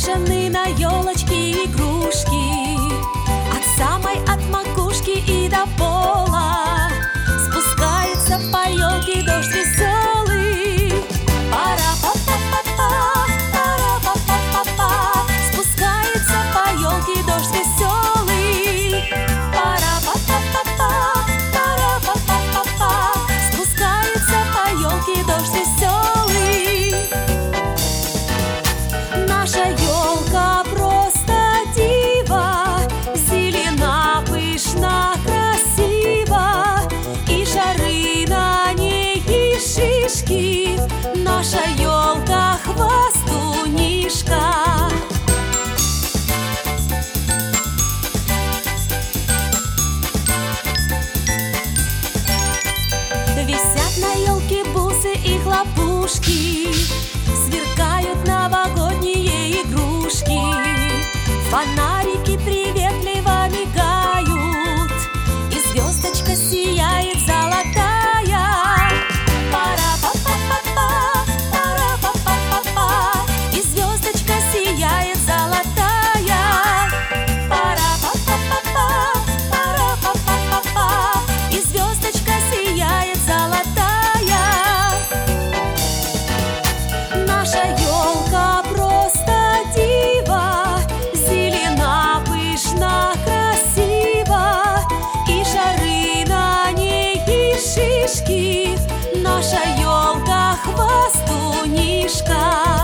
Развешаны на елочке игрушки, от макушки и до пола. Спускается по елке дождь веселый. Пара-па-па-па-па, пара-па-па-па-па. Спускается по елке дождь веселый. Пара-па-па-па-па, пара-па-па-па-па. Спускается по елке дождь веселый. Наша елка просто диво, зелена, пышна, красива, и шары на ней, и шишки. Наша елка хвастунишка. Висят на елке бусы и хлопушки, сверкают новогодние игрушки. Фонарики приветливо мигают, и звездочка сияет золотая. Пара-па-па-па-па, пара-па-па-па-па. И звездочка сияет золотая. Пара-па-па-па-па, пара-па-па-па-па. И звездочка сияет золотая. Наша елка просто диво, зелена, пышна, красива, и шары на ней, и шишки. Наша елка хвастунишка.